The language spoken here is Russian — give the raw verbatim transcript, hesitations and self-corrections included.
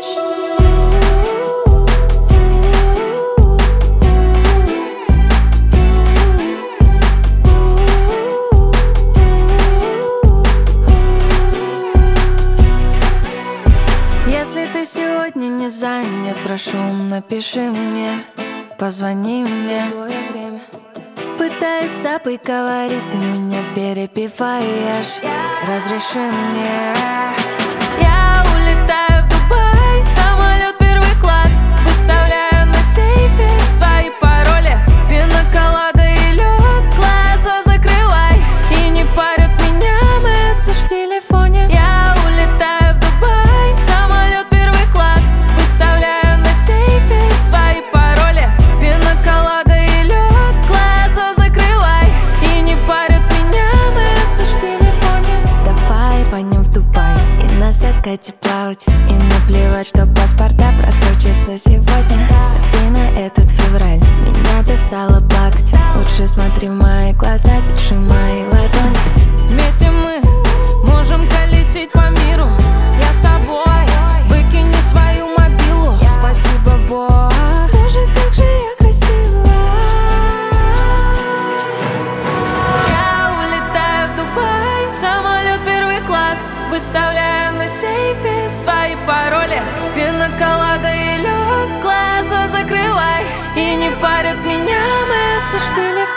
Если ты сегодня не занят, прошу, напиши мне, позвони мне. Пытаюсь с тобой говорить, ты меня перебиваешь. Разреши мне. Я улетаю в Дубай, самолет первый класс. Выставляю на сейфе свои пароли. Пиноколада и лед, глаза закрывай. И не парят меня месседж в телефоне. Я улетаю в Дубай, самолет первый класс. Выставляю на сейфе свои пароли. Пиноколада и лед, глаза закрывай. И не парят меня месседж в телефоне. Давай рванем в Дубай и на закате плавать. И наплевать, что паспорта просрочатся сегодня. Забей на этот февраль, меня достало плакать. Лучше смотри в мои глаза, держи мои ладони. Вместе мы можем колесить по миру. Я с тобой, выкини свою мобилу. Спасибо, Бог, боже, как же я красива. Я улетаю в Дубай, самолет первый класс. Выставляю на сейфе свои пароли. Пиноколада и лед, глаза закрывай. И не парят меня месседж в телефоне.